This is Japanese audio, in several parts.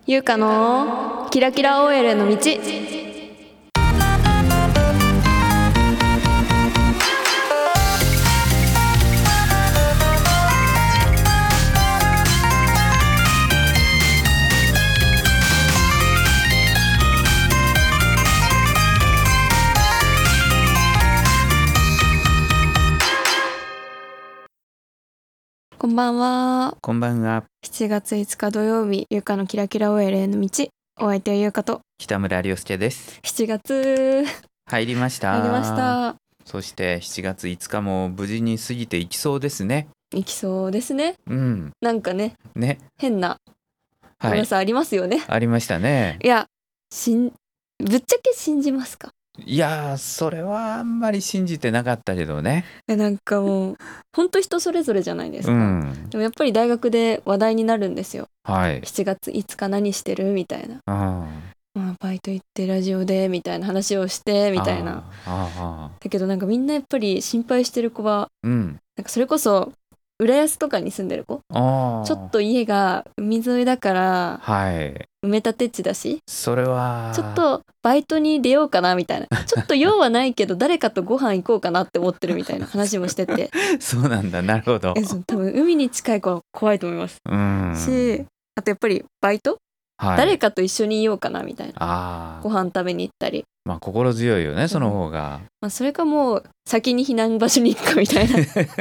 ゆうかのキラキラ OL の道。こんばんは。 こんばんは。 7月5日土曜日、ゆうかのキラキラ OL への道。お相手はゆうかと北村亮介です。 7月入りました。 入りました。 そして7月5日も無事に過ぎていきそうですね。 いきそうですね。なんかね、変な噂ありますよね。 ありましたね。 いや、ぶっちゃけ信じますか？ いやそれはあんまり信じてなかったけどね。 なんかもう本当人それぞれじゃないですか、でもやっぱり大学で話題になるんですよ。7月5日何してるみたいな。バイト行ってラジオでみたいな話をしてみたいな。だけどなんかみんなやっぱり心配してる子は、なんかそれこそ浦安とかに住んでる子、ちょっと家が海沿いだから、埋め立て地だし、 それはちょっとバイトに出ようかなみたいな、ちょっと用はないけど誰かとご飯行こうかなって思ってるみたいな話もしててそうなんだ。なるほど。 多分海に近い子は怖いと思いますし、あとやっぱりバイト、誰かと一緒にいようかなみたいな、ご飯食べに行ったり、 心強いよね、その方が。 それかもう先に避難場所に行くかみたいな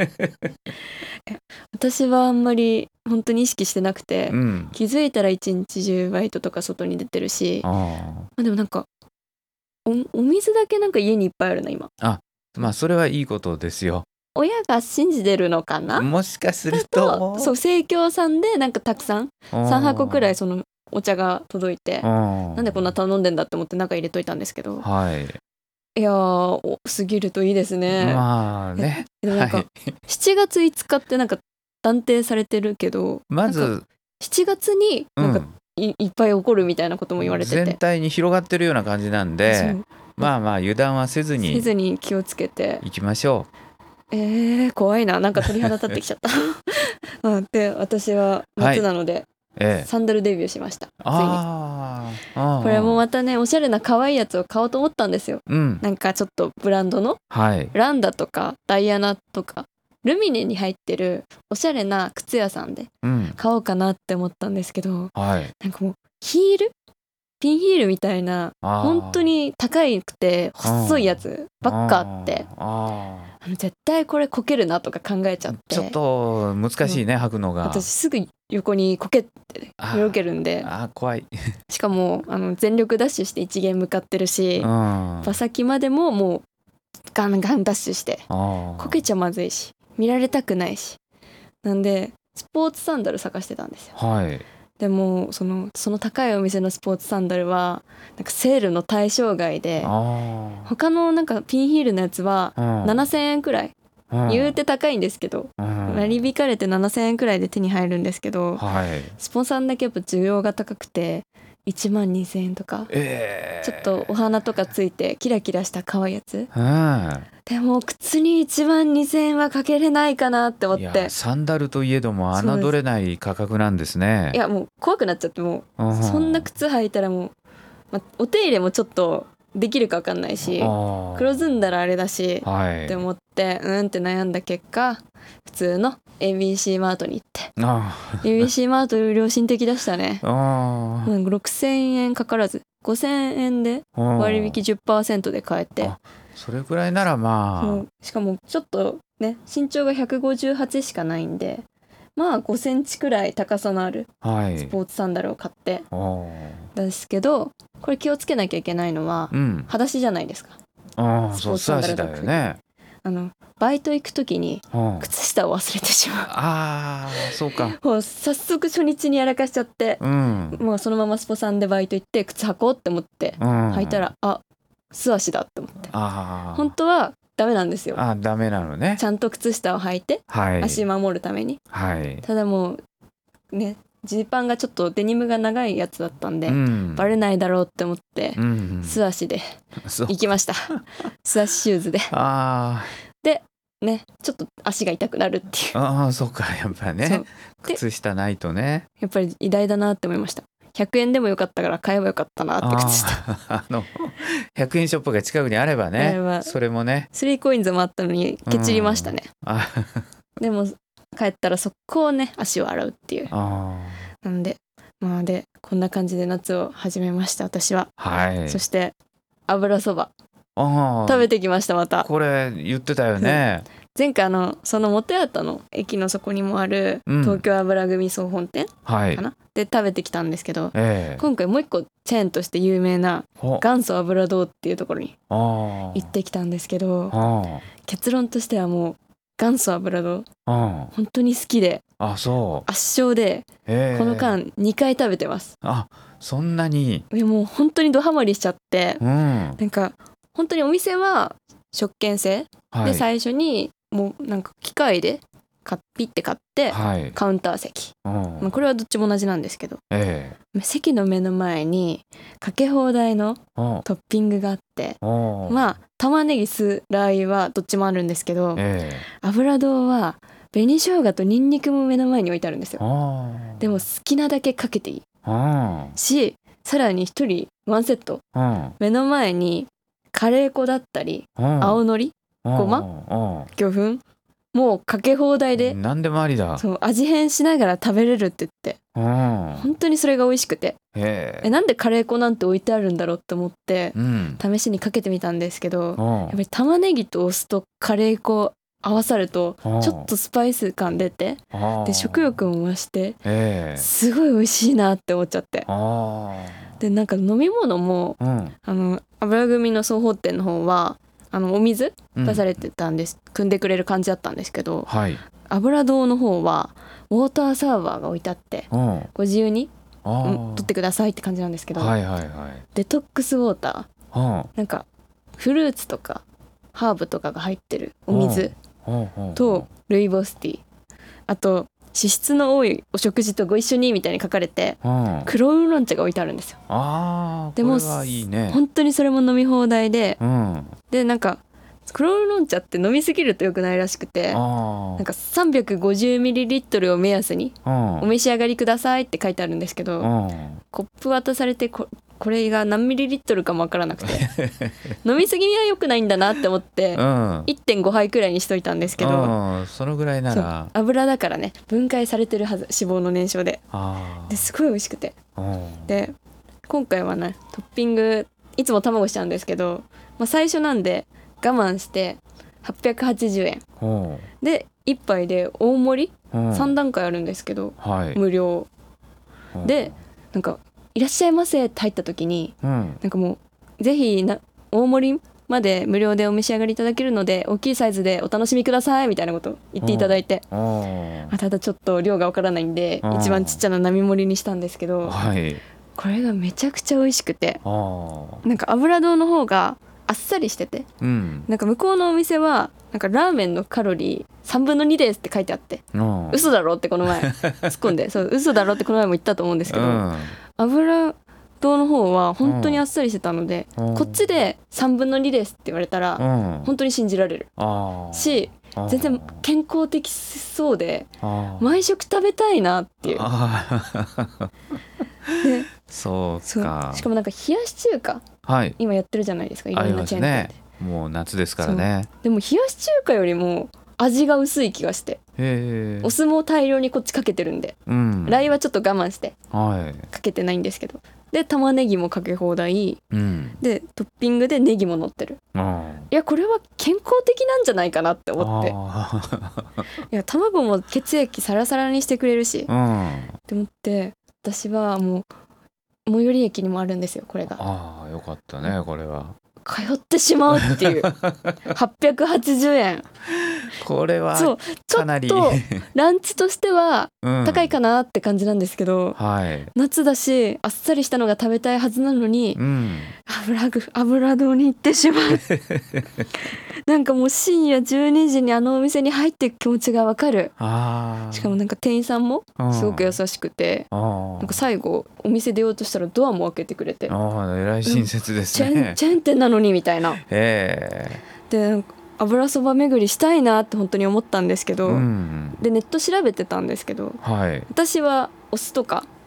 私はあんまり本当に意識してなくて、気づいたら一日中バイトとか外に出てるし、でもなんか お水だけなんか家にいっぱいあるな今。 それはいいことですよ。 親が信じてるのかな、 もしかすると。 そう、生協さんでなんかたくさん3箱くらいそのお茶が届いて、なんでこんな頼んでんだって思って中入れといたんですけど、いや過ぎるといいですね。でもなんか7月5日ってなんか断定されてるけど、まず7月になんかいっぱい起こるみたいなことも言われてて、 全体に広がってるような感じなんで、油断はせずに気をつけていきましょう。怖いな、なんか鳥肌立ってきちゃったで、私は夏なので、サンダルデビューしました。ついに。これもまたね、おしゃれな可愛いやつを買おうと思ったんですよ。なんかちょっとブランドの、ランダとかダイアナとかルミネに入ってるおしゃれな靴屋さんで買おうかなって思ったんですけど、なんかもうヒール、ピンヒールみたいな本当に高くて細いやつばっかあって、絶対これこけるなとか考えちゃって、 ちょっと難しいね、履くのが。 私すぐ横にこけってよけるんで、 怖いしかも全力ダッシュして一元向かってるし、馬先までももうガンガンダッシュして、こけちゃまずいし見られたくないし、なんでスポーツサンダル探してたんですよ。でもその高いお店のスポーツサンダルはなんかセールの対象外で、他のなんかピンヒールのやつは7000円くらい、言うて高いんですけど、割り引かれて7000円くらいで手に入るんですけど、スポンサーだけやっぱ需要が高くて12000円とか、ちょっとお花とかついてキラキラした可愛いやつ、でも靴に12000円はかけれないかなって思って。 いや、サンダルといえども侮れない価格なんですね。 いやもう怖くなっちゃって、もうそんな靴履いたらもう、お手入れもちょっとできるか分かんないし、黒ずんだらあれだし、って思ってって悩んだ結果、普通の ABC マートに行って、ABC マート良心的でしたね。6000円かからず5000円で割引 10% で買えて、 それくらいならしかもちょっとね、身長が158しかないんで、5センチくらい高さのあるスポーツサンダルを買って、ですけどこれ気をつけなきゃいけないのは、裸足じゃないですか。 スポーツサンダルだよね。 バイト行く時に靴下を忘れてしまう。 そうか。 もう早速初日にやらかしちゃって、もうそのままスポさんでバイト行って靴履こうって思って履いたら、素足だって思って、本当はダメなんですよ。 ダメなのね。 ちゃんと靴下を履いて、足守るために。ただもうね、ジーパンがちょっとデニムが長いやつだったんで、バレないだろうって思って、素足で行きました。素足シューズで。でね、ちょっと足が痛くなるっていう。 そうか、やっぱね、靴下ないとね。 やっぱり偉大だなって思いました。 100円でもよかったから買えばよかったなって感じした 100円ショップが近くにあればね、それもね 3コインズもあったのにケチりましたね、でも帰ったら速攻ね足を洗うっていう。なんででこんな感じで夏を始めました私は。そして油そば食べてきました。またこれ言ってたよね、 前回その元八の駅のそこにもある東京油組総本店かな、で食べてきたんですけど、今回もう一個チェーンとして有名な元祖油堂っていうところに行ってきたんですけど、結論としてはもう元祖油堂本当に好きで圧勝で、この間2回食べてます。 そんなにもう本当にドハマりしちゃって、なんか本当にお店は食券制で、最初にもうなんか機械でピッて買って、カウンター席、これはどっちも同じなんですけど、席の目の前にかけ放題のトッピングがあって、玉ねぎ酢ラー油はどっちもあるんですけど、油堂は紅生姜とニンニクも目の前に置いてあるんですよ。でも好きなだけかけていいし、さらに1人ワンセット、目の前にカレー粉だったり青のり、ごま、魚粉もうかけ放題で何でもありだ。 そう味変しながら食べれるって言って、本当にそれが美味しくて、なんでカレー粉なんて置いてあるんだろうって思って、試しにかけてみたんですけど、やっぱり玉ねぎとお酢とカレー粉合わさるとちょっとスパイス感出て、で食欲も増して、すごい美味しいなって思っちゃって、でなんか飲み物も、油組の総本店の方はお水出されてたんです、汲んでくれる感じだったんですけど、油堂の方はウォーターサーバーが置いてあって、ご自由に取ってくださいって感じなんですけど、デトックスウォーター、なんかフルーツとかハーブとかが入ってるお水とルイボスティー、あと脂質の多いお食事とご一緒にみたいに書かれて、黒ウーロン茶が置いてあるんですよ。でもこれはいいね、本当にそれも飲み放題で、でなんか黒ウーロン茶って飲みすぎると良くないらしくて、なんか 350ml を目安にお召し上がりくださいって書いてあるんですけど、コップ渡されてこれが何ミリリットルかも分からなくて飲みすぎは良くないんだなって思って、1.5 杯くらいにしといたんですけど、 そのぐらいなら油だからね分解されてるはず、脂肪の燃焼ですごい美味しくて、で今回はねトッピングいつも卵しちゃうんですけど、最初なんで我慢して880円で1杯で大盛り、3段階あるんですけど、無料で、なんかいらっしゃいませって入った時に、なんかもうぜひ大盛りまで無料でお召し上がりいただけるので大きいサイズでお楽しみくださいみたいなことを言っていただいて、ただちょっと量がわからないんで一番ちっちゃな並盛りにしたんですけど、これがめちゃくちゃ美味しくて、なんか油堂の方があっさりしてて、なんか向こうのお店はなんかラーメンのカロリー3分の2ですって書いてあって、嘘だろってこの前突っ込んでそう嘘だろってこの前も言ったと思うんですけど、油堂の方は本当にあっさりしてたので、こっちで3分の2ですって言われたら本当に信じられるし、全然健康的そうで毎食食べたいなっていう。でそうか。 しかもなんか冷やし中華、今やってるじゃないですか、いろんなチェーン店で、 もう夏ですからね。 でも冷やし中華よりも味が薄い気がして、お酢も大量にこっちかけてるんで、ラー油はちょっと我慢してかけてないんですけど、で玉ねぎもかけ放題、でトッピングでネギも乗ってる、いやこれは健康的なんじゃないかなって思って、いや卵も血液サラサラにしてくれるし、って思って、私はもう最寄り駅にもあるんですよこれが。 よかったね、これは通ってしまうっていう880円これはかなりちょっとランチとしては高いかなって感じなんですけど、夏だしあっさりしたのが食べたいはずなのに、油堂に行ってしまうなんかもう深夜12時にあのお店に入っていく気持ちがわかる。しかもなんか店員さんもすごく優しくて、なんか最後お店出ようとしたらドアも開けてくれて、 えらい親切ですね、 チェーン店なのにみたいな、で油そば巡りしたいなって本当に思ったんですけど、でネット調べてたんですけど、私はお酢とか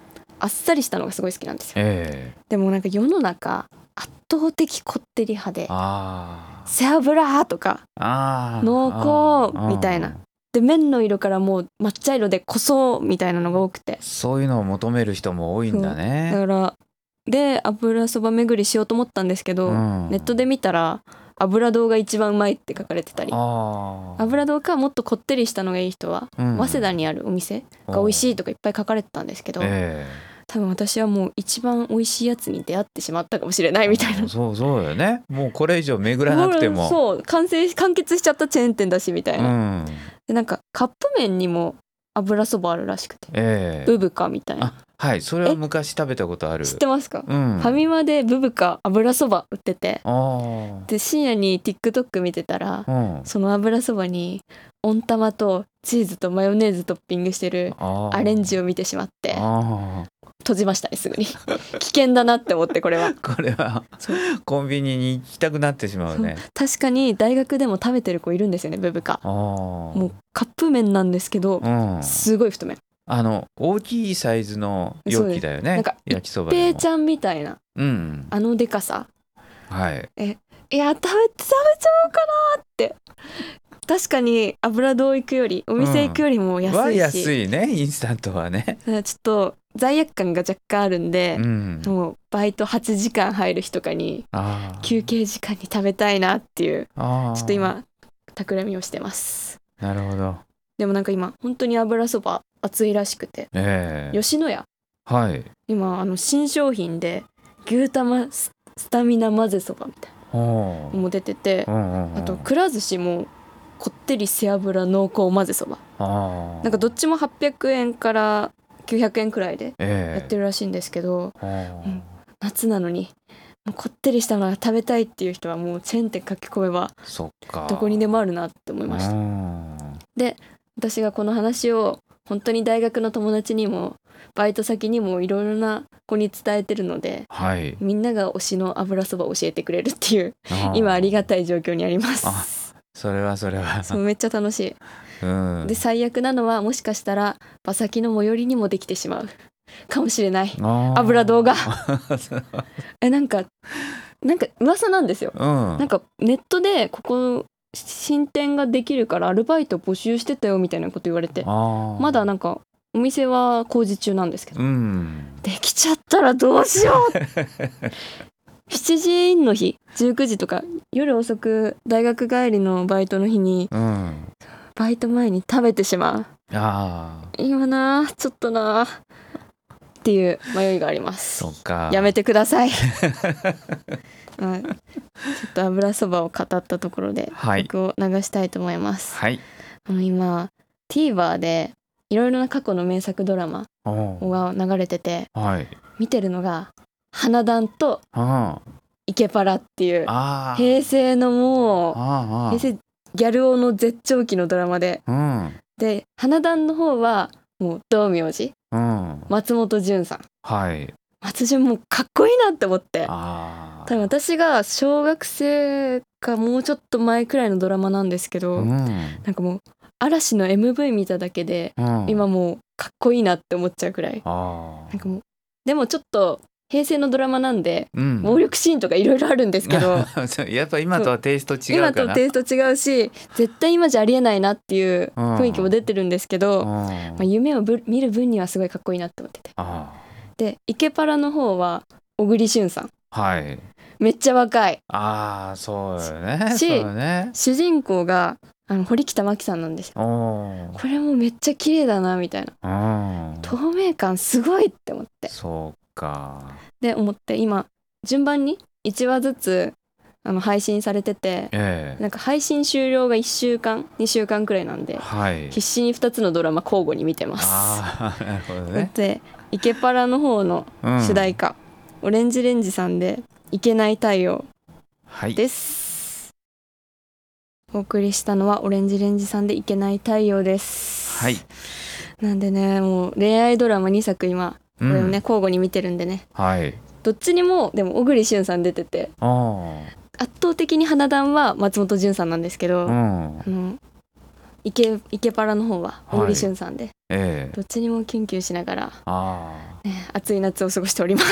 あっさりしたのがすごい好きなんですよ、でもなんか世の中圧倒的こってり派で背脂とか濃厚みたいなで麺の色からもう抹茶色で濃そうみたいなのが多くて、 そういうのを求める人も多いんだね。 だからで油そば巡りしようと思ったんですけど、ネットで見たら油丼が一番うまいって書かれてたり、油丼かもっとこってりしたのがいい人は、早稲田にあるお店が美味しいとかいっぱい書かれてたんですけど、多分私はもう一番美味しいやつに出会ってしまったかもしれないみたいな。 そうよね。もうこれ以上巡らなくてもそう完結しちゃったチェーン店だしみたいな、でなんかカップ麺にも油そばあるらしくて、ブブカみたいな。 はい、それは昔食べたことある。 知ってますか？ファミマでブブカ油そば売ってて、で深夜に TikTok 見てたら、その油そばに温玉とチーズとマヨネーズトッピングしてるアレンジを見てしまって閉じましたね、すぐに。危険だなって思って、これはコンビニに行きたくなってしまうね。 確かに大学でも食べてる子いるんですよね、ブブカ。もうカップ麺なんですけど、すごい太麺、 大きいサイズの容器だよね。 なんか焼きそばでも一平ちゃんみたいな、でかさ。いや食べちゃおうかなって。確かに油丼行くよりお店行くよりも安いし、 安いね、インスタントはね。 ちょっと罪悪感が若干あるんで、もうバイト8時間入る日とかに休憩時間に食べたいなっていう、ちょっと今企みをしてます。 なるほど。 でもなんか今本当に油そば熱いらしくて、吉野家、今新商品で牛玉スタミナ混ぜそばみたいなのも出てて、あとくら寿司もこってり背脂濃厚混ぜそば、なんかどっちも800円から900円くらいでやってるらしいんですけど、夏なのにもうこってりしたのが食べたいっていう人はもうチェーン店書き込めばどこにでもあるなって思いました。で私がこの話を本当に大学の友達にもバイト先にもいろいろな子に伝えてるので、みんなが推しの油そばを教えてくれるっていう今ありがたい状況にあります。 それはそうめっちゃ楽しい、で最悪なのはもしかしたら馬先の最寄りにもできてしまうかもしれない油動画なんか噂なんですよ、なんかネットでここ新店ができるからアルバイト募集してたよみたいなこと言われて、まだなんかお店は工事中なんですけど、できちゃったらどうしよう7時インの日19時とか夜遅く大学帰りのバイトの日に、バイト前に食べてしまう。今なちょっとなっていう迷いがあります。 そうか、 やめてくださいちょっと油そばを語ったところで曲を流したいと思います。今 TVer でいろいろな過去の名作ドラマが流れてて、見てるのが花壇とイケパラっていう平成のもう平成ギャル男の絶頂期のドラマで、で花壇の方はもう道明寺、松本潤さん、松潤もかっこいいなって思って、多分私が小学生かもうちょっと前くらいのドラマなんですけど、なんかもう嵐の MV 見ただけで、今もうかっこいいなって思っちゃうくらい、なんかもうでもちょっと平成のドラマなんで、暴力シーンとかいろいろあるんですけどやっぱ今とはテイスト違うかな。 今とテイスト違うし絶対今じゃありえないなっていう雰囲気も出てるんですけど、夢を見る分にはすごいかっこいいなって思ってて、でイケパラの方は小栗旬さん、めっちゃ若い。 そうよね。 主人公が堀北真希さんなんですよ。これもめっちゃ綺麗だなみたいな、透明感すごいって思って、で思って今順番に1話ずつ配信されてて、なんか配信終了が1週間2週間くらいなんで、必死に2つのドラマ交互に見てます。 なるほどね。 でイケパラの方の主題歌、オレンジレンジさんでいけない太陽です、お送りしたのはオレンジレンジさんでいけない太陽です。なんでね、もう恋愛ドラマ2作今これをね、交互に見てるんでね、どっちにもでも小栗旬さん出てて、圧倒的に花壇は松本潤さんなんですけど、イケパラの方は小栗旬さんで、どっちにもキュンキュンしながら暑い夏を過ごしております。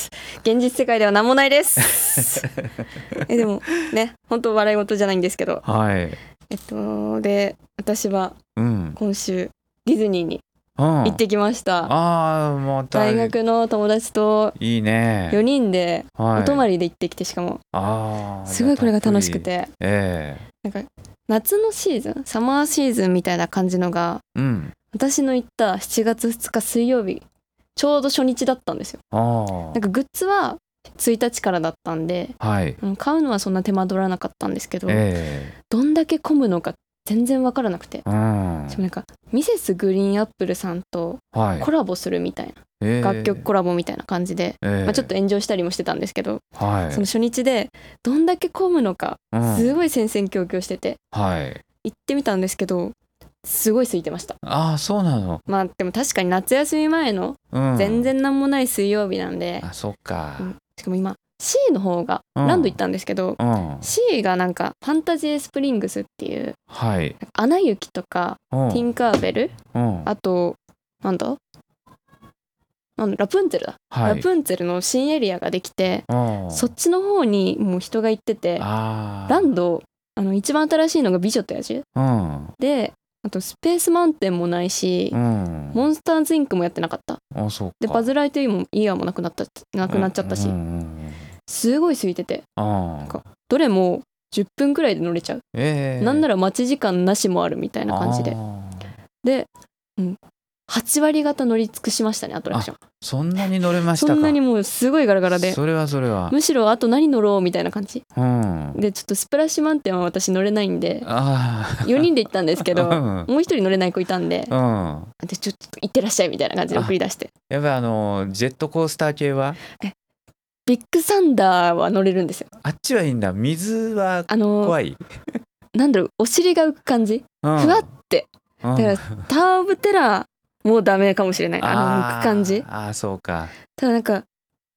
現実世界では何もないですでもね、本当笑い事じゃないんですけど、 はい、 で私は今週ディズニーに行ってきました。 もう大学の友達といいね 4人でお泊まりで行ってきて、しかもすごいこれが楽しくて、なんか夏のシーズン、サマーシーズンみたいな感じのが、私の行った7月2日水曜日ちょうど初日だったんですよ。なんかグッズは1日からだったんで、買うのはそんな手間取らなかったんですけど、どんだけ混むのか全然分からなくて、しかもなんかミセスグリーンアップルさんとコラボするみたいな、楽曲コラボみたいな感じで、ちょっと炎上したりもしてたんですけど、その初日でどんだけ混むのかすごい戦々恐々してて、行ってみたんですけどすごい空いてました。 そうなの。 でも確かに夏休み前の全然なんもない水曜日なんで、 そっか、 しかも今 C の方が、ランド行ったんですけど、C がなんかファンタジースプリングスっていう、アナ雪とかティンカーベル、あとなんだラプンツェルだ、ラプンツェルの新エリアができて、そっちの方にもう人が行ってて、ランド一番新しいのが美女と野獣、であとスペースマウンテンもないし、モンスターズインクもやってなかった。でバズ・ライトイヤーもなくなっちゃったし、すごい空いてて、なんかどれも10分くらいで乗れちゃう、なんなら待ち時間なしもあるみたいな感じで、8割方乗り尽くしましたね、アトラクション。 そんなに乗れましたか。 そんなにもうすごいガラガラで、 それはむしろあと何乗ろうみたいな感じ、でちょっとスプラッシュマウンテンは私乗れないんで、4人で行ったんですけど、もう1人乗れない子いたんで、でちょっと行ってらっしゃいみたいな感じで送り出して。 やっぱジェットコースター系はビッグサンダーは乗れるんですよ。 あっちはいいんだ。水は怖い、 なんだろう、お尻が浮く感じ、ふわって、だからタワーオブテラーもうダメかもしれない、浮く感じ。 そうか。ただなんか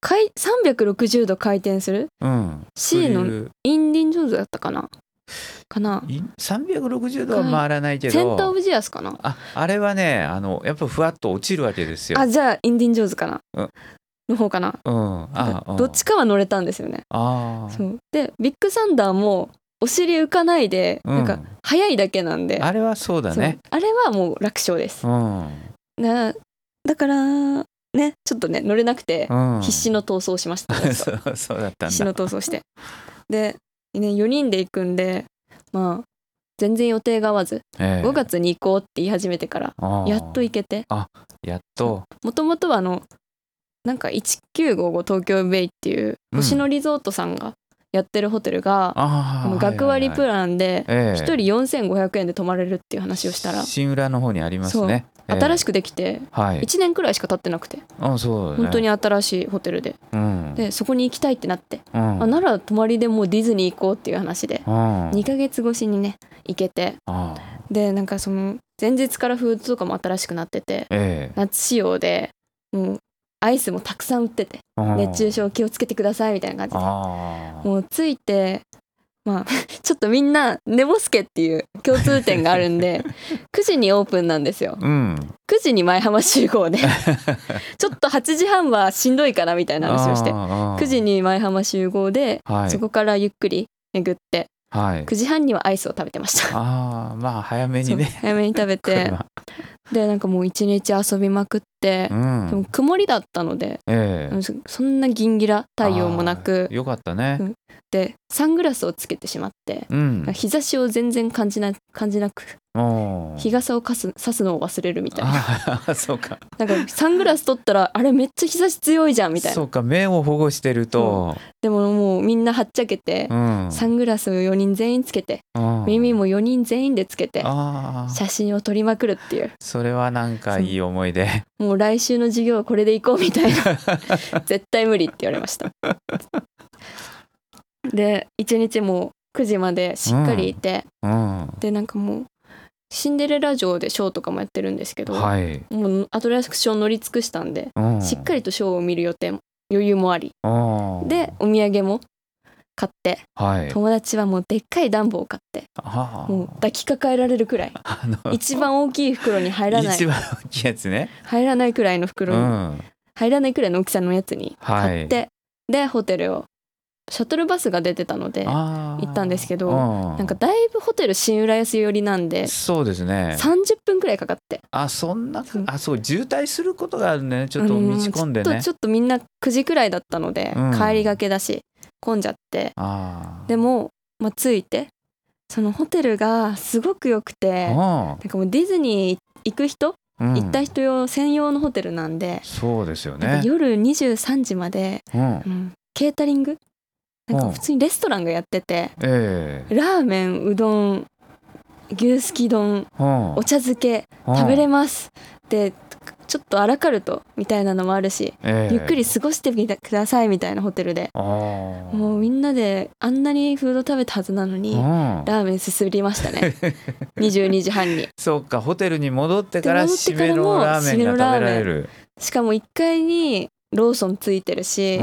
360度回転する、C のインディン・ジョーンズだったかな 360度は回らないけど、 センターオブジアスかな、 あれはね、やっぱふわっと落ちるわけですよ。 じゃあインディン・ジョーンズかな、の方かな、どっちかは乗れたんですよね。そうでビッグサンダーもお尻浮かないで、なんか速いだけなんで、 あれはそうだね。 あれはもう楽勝です。だからね、ちょっとね乗れなくて、必死の逃走しましたね。 そうだったんだ。 必死の逃走して、で、ね、4人で行くんで、全然予定が合わず、5月に行こうって言い始めてからやっと行けて、 やっと。 もともとはなんか1955東京ベイっていう星野リゾートさんがやってるホテルが、学割プランで1人4500円で泊まれるっていう話をしたら、 新浦の方にありますね。 新しくできて1年くらいしか経ってなくて、本当に新しいホテルで、でそこに行きたいってなって、なら泊まりでもうディズニー行こうっていう話で、2ヶ月越しにね行けて、でなんかその前日からフードとかも新しくなってて、夏仕様でもうアイスもたくさん売ってて、熱中症気をつけてくださいみたいな感じで、もう着いて、ちょっとみんな寝ぼすけっていう共通点があるんで9時にオープンなんですよ、9時に舞浜集合でちょっと8時半はしんどいかなみたいな話をして、9時に舞浜集合で、そこからゆっくり巡って、9時半にはアイスを食べてました。 早めにね、 早めに食べてでなんかもう一日遊びまくって、でも曇りだったので、そんなギンギラ太陽もなくよかったね、 でサングラスをつけてしまって、日差しを全然感じなく、日傘を差すのを忘れるみたいな。 そうか。 なんかサングラス取ったらあれめっちゃ日差し強いじゃんみたいな。 そうか、目を保護してると、 でももうみんなはっちゃけて、サングラスを4人全員つけて、耳も4人全員でつけて写真を撮りまくるっていう。 それはなんかいい思い出。 もう来週の授業はこれで行こうみたいな絶対無理って言われましたで1日もう9時までしっかりいて、でなんかもうシンデレラ城でショーとかもやってるんですけど、もうアトラクション乗り尽くしたんで、しっかりとショーを見る余裕もあり、でお土産も買って、友達はもうでっかいダンボを買って、もう抱きかかえられるくらい、一番大きい袋に入らない、 一番大きいやつね、 入らないくらいの袋に入らないくらいの大きさのやつに買って、でホテルをシャトルバスが出てたので行ったんですけど、なんかだいぶホテル新浦安寄りなんで、 そうですね、 30分くらいかかって、 そんな、そう渋滞することがあるね、ちょっと道込んでね、 ちょっとみんな9時くらいだったので、帰りがけだし混んじゃって、でも、着いてそのホテルがすごく良くて、なんかもうディズニー行く人、行った人用専用のホテルなんで、 そうですよね、 夜23時まで、ケータリングなんか普通にレストランがやってて、ラーメン、うどん、牛すき丼、お茶漬け食べれますで、ちょっとアラカルトみたいなのもあるし、ゆっくり過ごしてみてくださいみたいなホテルで、もうみんなであんなにフード食べたはずなのに、ラーメンすすりましたね22時半に。 そうか、ホテルに戻ってから締めのラーメンが食べられる。 しかも1階にローソンついてるし、で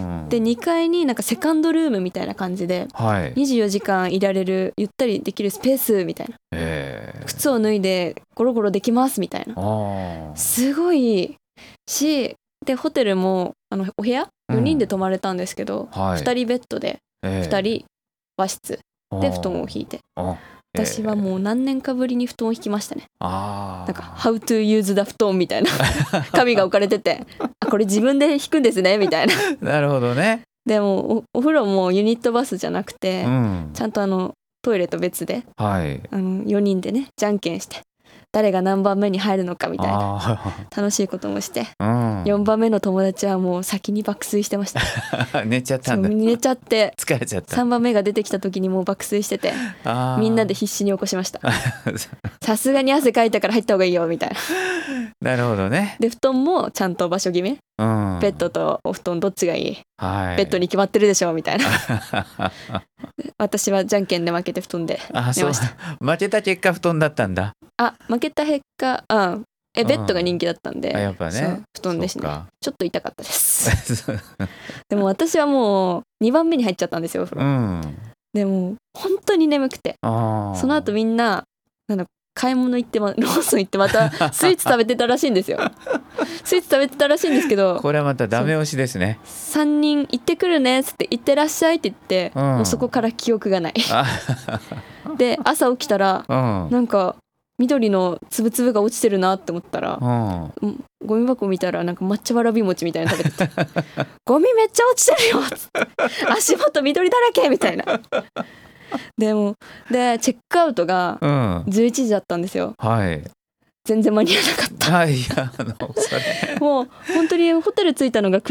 2階になんかセカンドルームみたいな感じで、24時間いられるゆったりできるスペースみたいな、靴を脱いでゴロゴロできますみたいな、すごいし、でホテルもお部屋4人で泊まれたんですけど、2人ベッドで2人和室で布団を引いて、私はもう何年かぶりに布団を引きましたね。なんか How to use the 布団みたいな紙が置かれてて、これ自分で引くんですねみたいななるほどね。 でも お風呂もユニットバスじゃなくて、ちゃんとトイレと別で、4人でねじゃんけんして誰が何番目に入るのかみたいな楽しいこともして、4番目の友達はもう先に爆睡してました寝ちゃったんだ。 寝ちゃって疲れちゃった。 3番目が出てきた時にもう爆睡してて、みんなで必死に起こしましたさすがに汗かいたから入った方がいいよみたいな。 なるほどね。 で布団もちゃんと場所決め、ベッドとお布団どっちがいい、ベッドに決まってるでしょみたいな私はじゃんけんで負けて布団で寝ました。 負けた結果布団だったんだ。 負けた結果、ベッドが人気だったんで、 やっぱね、 布団ですね。ちょっと痛かったですでも私はもう2番目に入っちゃったんですよ、お風呂、でも本当に眠くて、その後みんな買い物行って、ローソン行ってまたスイーツ食べてたらしいんですよスイーツ食べてたらしいんですけど、 これはまたダメ押しですね。 3人行ってくるねっつって行ってらっしゃいって言って、もうそこから記憶がないで朝起きたら、なんか緑のつぶつぶが落ちてるなって思ったら、ゴミ箱見たらなんか抹茶わらび餅みたいなの食べててゴミめっちゃ落ちてるよっつって足元緑だらけみたいなでチェックアウトが11時だったんですよ、全然間に合わなかったそれもう本当にホテル着いたのが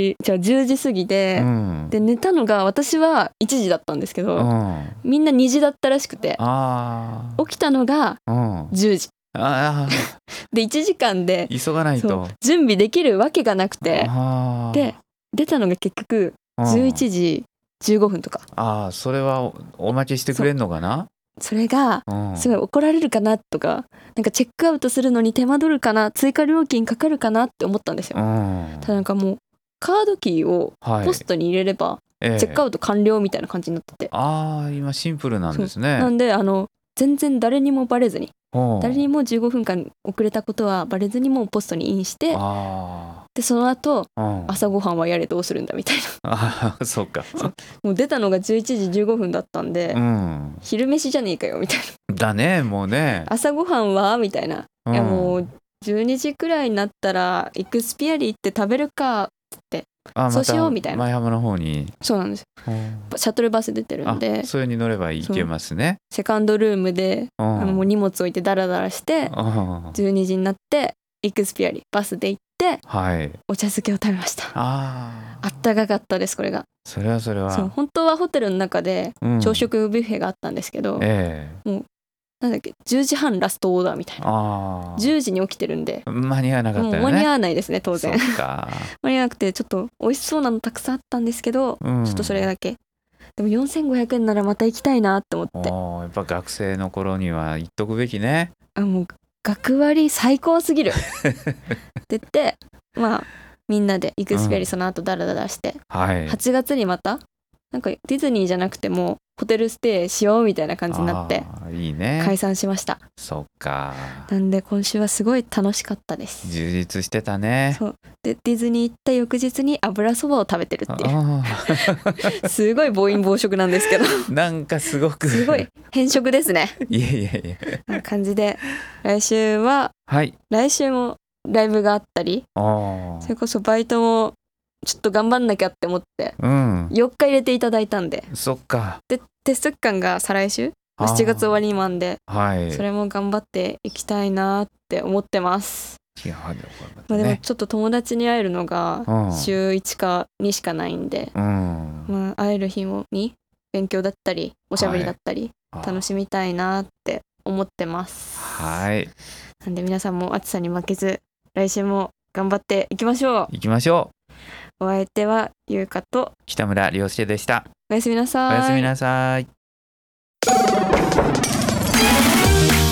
10時過ぎで、で寝たのが私は1時だったんですけど、みんな2時だったらしくて、起きたのが10時で1時間で急がないと準備できるわけがなくて、で出たのが結局11時15分とか。 それはお待ちしてくれんのかな。 それがすごい怒られるかなとか、なんかチェックアウトするのに手間取るかな、追加料金かかるかなって思ったんですよ。ただなんかもうカードキーをポストに入れればチェックアウト完了みたいな感じになってて、 今シンプルなんですね。 なんで全然誰にもバレずに、誰にも15分間遅れたことはバレずにもうポストにインして、でその後、朝ごはんはやれどうするんだみたいなそうかもう出たのが11時15分だったんで、昼飯じゃねえかよみたいな。 だね、もうね。 朝ごはんはみたいな、いやもう12時くらいになったらイクスピアリ行って食べるかってそうしようみたいな。 前浜の方に。そうなんですよ、シャトルバス出てるんで、 それに乗れば行けますね。 セカンドルームでもう荷物置いてダラダラして12時になってイクスピアリバスで行って、お茶漬けを食べました。あったかかったです。これがそれは本当はホテルの中で朝食ビュッフェがあったんですけど、もうなんだっけ10時半ラストオーダーみたいな、10時に起きてるんで間に合わなかったよね。 もう間に合わないですね当然間に合わなくて、ちょっと美味しそうなのたくさんあったんですけど、ちょっとそれだけでも4500円ならまた行きたいなって思って、 やっぱ学生の頃には行っとくべきね。 もう学割最高すぎるって言ってみんなでイクスピアリその後ダラダラして、8月にまたなんかディズニーじゃなくてもホテルステイしようみたいな感じになっていいね、 解散しました。 そっか。 なんで今週はすごい楽しかったです。 充実してたね。 そうでディズニー行った翌日に油そばを食べてるっていうすごい暴飲暴食なんですけどなんかすごくすごい偏食ですね。 いやいやいやな感じで来週は、 はい、 来週もライブがあったり、それこそバイトもちょっと頑張んなきゃって思って、4日入れていただいたんで。 そっか。 でテスト期間が再来週7月終わりまんで、 はい、 それも頑張っていきたいなって思ってます。 でもちょっと友達に会えるのが週1か2しかないんで、会える日に勉強だったりおしゃべりだったり楽しみたいなって思ってます。 はい。 なんで皆さんも暑さに負けず来週も頑張っていきましょう。 行きましょう。お相手はゆうかと北村亮介でした。 おやすみなさい。 おやすみなさい。